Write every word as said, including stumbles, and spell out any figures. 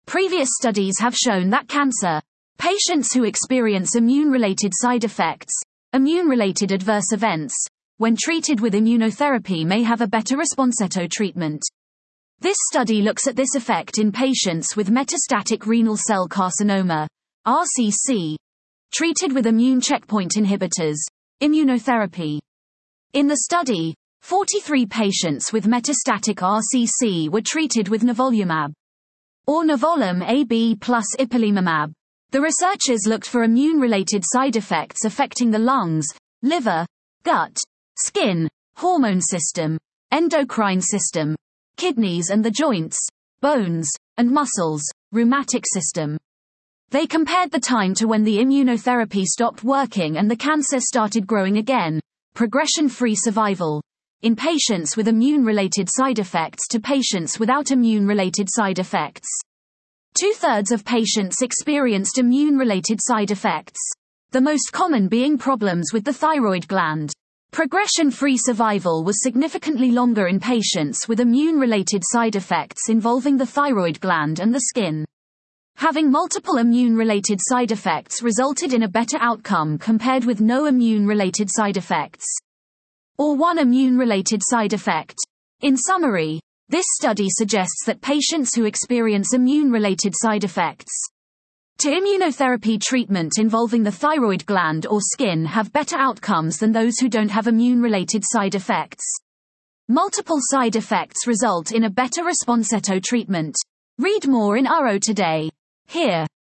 Previous studies have shown that cancer patients who experience immune-related side effects, immune-related adverse events, when treated with immunotherapy may have a better response to treatment. This study looks at this effect in patients with metastatic renal cell carcinoma, R C C, treated with immune checkpoint inhibitors, immunotherapy. In the study, forty-three patients with metastatic R C C were treated with nivolumab, or nivolum A B plus ipilimumab. The researchers looked for immune-related side effects affecting the lungs, liver, gut, skin, hormone system, endocrine system, kidneys and the joints, bones, and muscles, rheumatic system. They compared the time to when the immunotherapy stopped working and the cancer started growing again, progression-free survival, in patients with immune-related side effects to patients without immune-related side effects. Two-thirds of patients experienced immune-related side effects, the most common being problems with the thyroid gland. Progression-free survival was significantly longer in patients with immune-related side effects involving the thyroid gland and the skin. Having multiple immune-related side effects resulted in a better outcome compared with no immune-related side effects, or one immune-related side effect. In summary, this study suggests that patients who experience immune-related side effects to immunotherapy treatment involving the thyroid gland or skin have better outcomes than those who don't have immune-related side effects. Multiple side effects result in a better response to treatment. Read more in U R O today. Here.